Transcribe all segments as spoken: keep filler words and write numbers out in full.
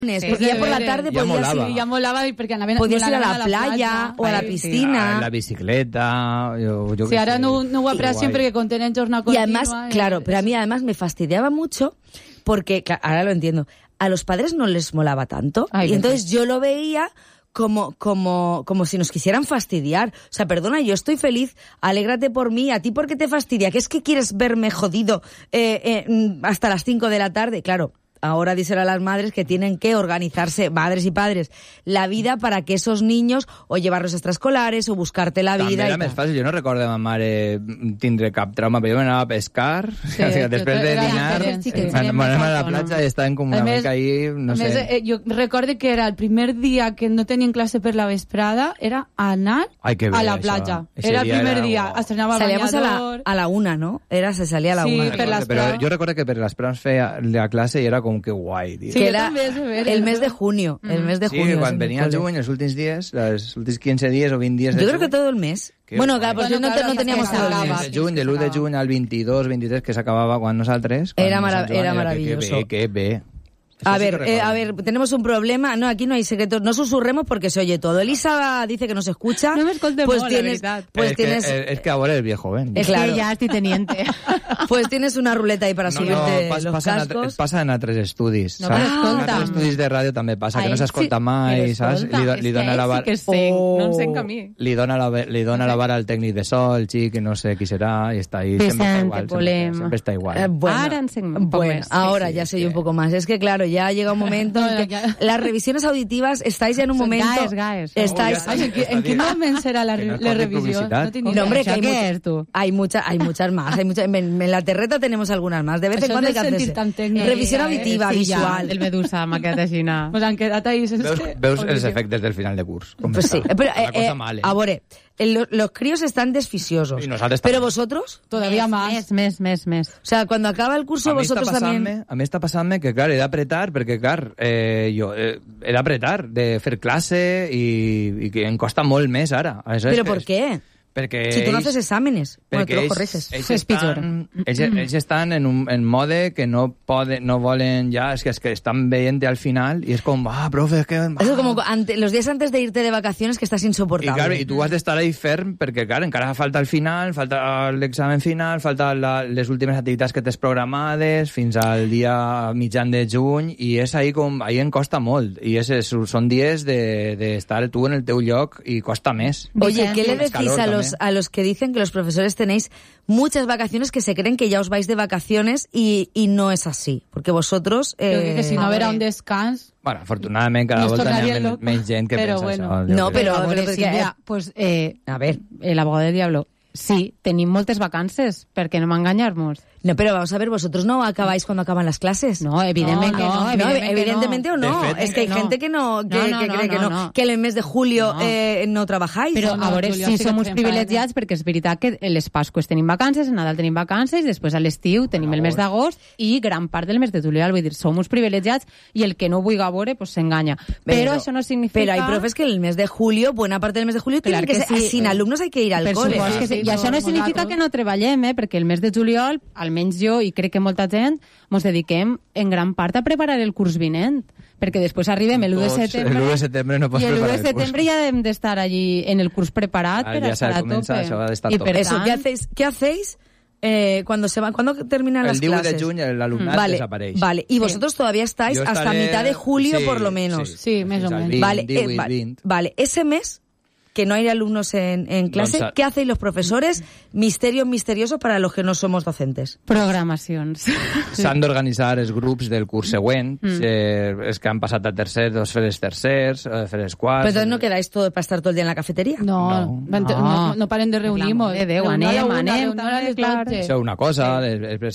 Sí, porque ya por la tarde ja podías molava. ir, Ja molava perquè anaven, podías ir a la, a la playa o a la Sí, piscina. a la bicicleta. Yo, yo Sí, ahora no, no ho aprecian siempre que contenen jornada Y continua. además, claro, pero a mí además me fastidiaba mucho porque, ahora lo entiendo, a los padres no les molaba tanto. Ay, y entonces yo lo veía como, como, como si nos quisieran fastidiar. O sea, perdona, yo estoy feliz, alégrate por mí, a ti porque te fastidia, que es que quieres verme jodido eh, eh, hasta las cinco de la tarde, claro. Ahora díselo a las madres que tienen que organizarse, madres y padres, la vida para que esos niños o llevarlos a extraescolares o buscarte la vida. També era i més tal. fàcil. Jo no recordo de ma mare tindre cap trauma, però jo m'anava a pescar, Sí, o sigui, després de era dinar, diferent, sí, que m'anàvem a la no. platja i estàvem com una A més- mica ahí, no a sé... més, eh, jo recordo que era el primer dia que no tenien classe per la vesprada, era anar Ai, que bé, a la això. platja. Ese Era el dia primer era dia. guau. Estrenava Salíamos a la, banyador. a la una, ¿no? Era, se salía a la Sí, una. per les Però proves. jo recordo que per les proves feia la classe i era com que guai, tio. Sí, que jo era també, és veritat. el mes de junio, el mes de Sí, junio. quan en venia el cole. juny, els últims dies, els últims quinze dies o vint dies de Yo creo que juny, todo el mes. Qué Bueno, guay. claro, pues Bueno, no, claro, no que teníamos se todo el acaba. mes. de juny, de l'u de juny al vint-i-dos, vint-i-tres, que s'acabava quan nosaltres... Era quan mara- Sant Joan, era que- maravilloso. Que, que bé. A Eso sí ver, que eh, a recuerdo. ver, tenemos un problema. No, aquí no hay secretos. No susurremos porque se oye todo. Elisa dice que no se escucha. No me escoltes pues molt, la tienes, veritat. pues es, tienes, que, es que ahora es viejo, ¿ven? Es claro. que ya estoy teniente. pues tienes una ruleta ahí para No, subirte no, pas, los passa, en altre, cascos. passa en altres estudis. No, saps? però En escolta. altres estudis de ràdio també passa, que Ai, no s'escolta sí, mai, però saps? escolta, Li, do, és li que dona la sí bar... que sé, Oh. no encenc a mi. Li dona la, li dona la vara al tècnic de so, el xic, i no sé qui serà, i està ahí. Sempre està Vicente igual, sempre, Polem. sempre està igual. Eh, bueno, Ahora enseño un poco bueno, más. ahora Sí, ya es se oye un que- poco más. Es que claro, ya llega un momento en No, que ya- las revisiones auditivas estáis ya en un Son momento. gaes, gaes. Estáis. Oh, Ai, en, qui- en quin moment serà la, Que no re- es la pot fer revisió? publicitat. No tinc No, idea. hombre, que ¿Això hay, què mucha- és, tu? hay, mucha, hay muchas más. Hay mucha, en, en la terreta tenemos algunas más. De vez en Això cuando hay de que sentir hacerse. tan tècnic. Revisión Eh, auditiva, Sí, visual. Ja, el Medusa m'ha quedat així. no. Pues han quedat ahí sense... Veus, veus els audició. efectes del final de curs. Com Pues sí, està. pero Una eh, cosa eh, mal, eh? a ver, el- lo- los críos están desficiosos. Y nosotros Pero también. vosotros, Todavía más. Més, més, més, més. o sea, cuando acaba el curso, A mi, està vosotros también. passant-me, a mi està passant-me que, clar, he d'apretar, perquè, clar, eh, jo eh, he d'apretar, de fer classe i, i que em costa molt més ara. Aleshores, ¿Pero que- por qué? Perquè Si tú no ells- haces exámenes, bueno, tú perquè los ells, corriges. ells, És pitjor. estan, ells, ells estan en un en mode que no poden, no volen ja, és que, és que estan veient al final i és com, ah, profe, és que... Ah. Eso como ante- los días antes de irte de vacaciones que estás I, insoportable. clar, I tu has d'estar ahí ferm perquè, clar, encara falta el final, falta l'examen final, falta la, les últimes activitats que tens programades fins al dia mitjan de juny i és ahí com, ahí em costa molt i és, és, són dies d'estar de, de tu en el teu lloc i costa més. Oye, ¿qué le El decís calor a los, también. a los que dicen que los profesores tenéis muchas vacaciones, que se creen que ya os vais de vacaciones y, y no es así? Porque vosotros... Creo eh, que, que si no haurà un descans... Bueno, afortunadament cada Nos volta n'hi ha tornaria men, loco. menys gent que Però pensa bueno. això. jo No, crec. però- A veure, perquè- Sílvia, pues, eh, A ver. el abogado del diablo, sí, tenim moltes vacances, perquè no m'enganyar-nos. No, pero vamos a ver, vosotros no acabáis cuando acaban las clases. No, evidentment No, que no, no, No, evidentment que evidentemente no. o no. De fet, es que hay no. gente que no, que, No, no, que no, cree que no, no, no. que en el mes de julio No. eh, no trabajáis. Però, No, a veure, Julià, sí, sí que som uns fem privilegiats perquè és veritat que les Pasques tenim vacances, a Nadal tenim vacances, després a l'estiu tenim el mes d'agost i gran part del mes de juliol. Vull dir, som uns privilegiats i el que no vulgui veure pues, s'enganya. Però, això no significa... Pero hay profes que en el mes de julio, buena parte del mes de julio, tienen Clar que, que ser, sí. sin alumnos hay que ir al Per cole. supost que sí. Sí, I això no però significa nosaltres- que no treballem, eh? Perquè el mes de juliol, almenys jo i crec que molta gent, ens dediquem en gran part a preparar el curs vinent, perquè després arribem l'u de Tots, setembre, l'u de setembre no pots i l'u de preparar el curs. setembre ja hem d'estar allí en el curs preparat Ara per ja s'ha estar de a començar, tope. això ha d'estar I a tope. per Eso, tant, ¿qué hacéis, qué hacéis eh, cuando se van, cuando terminan El las divuit clases? de juny l'alumnat vale, desapareix. Vale, y vosotros todavía estáis Jo hasta estaré- mitad de julio sí, por lo menos. Sí, més o fins al menys. vint, Vale, eh, divuit, vale, vint. vale, ese mes que no hay alumnos en, en clase, Doncs, ¿qué hacéis los profesores? Misterios misteriosos para los que no somos docentes. programacions. S'han d'organitzar els grups del curs següent, Mm. eh, els que han passat a tercers, doncs fer els tercers, eh, fer els quarts... Pero entonces no quedáis todo para estar todo el día en la cafetería. No, No. no, no, no paren de reunir-nos. De Déu, Reunió a la anem, una, anem, reunió a les també, clar. dotze. Això és una cosa, després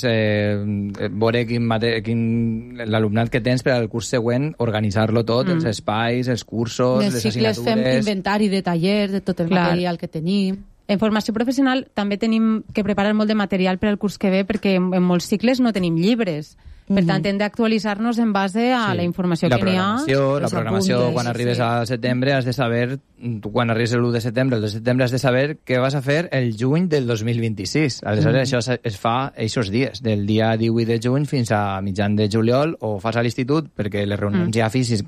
eh, veure quin, mate, quin l'alumnat que tens per al curs següent, organitzar-lo tot, els espais, els cursos, Dels les cicles fem assignatures... inventari de tallers, de tot el Clar. material que tenim. En formació professional també tenim que preparar molt de material per al curs que ve, perquè en, en molts cicles no tenim llibres. Per tant, hem d'actualitzar-nos en base a sí. la informació la que n'hi ha. La programació, apuntes, quan arribes sí. a setembre, has de saber, tu quan arribes l'u de setembre, el dos de setembre has de saber què vas a fer el juny del dos mil vint-i-sis. Aleshores, mm. això es fa aquests dies, del dia divuit de juny fins a mitjan de juliol, o fas a l'institut, perquè les reunions mm. ja físic,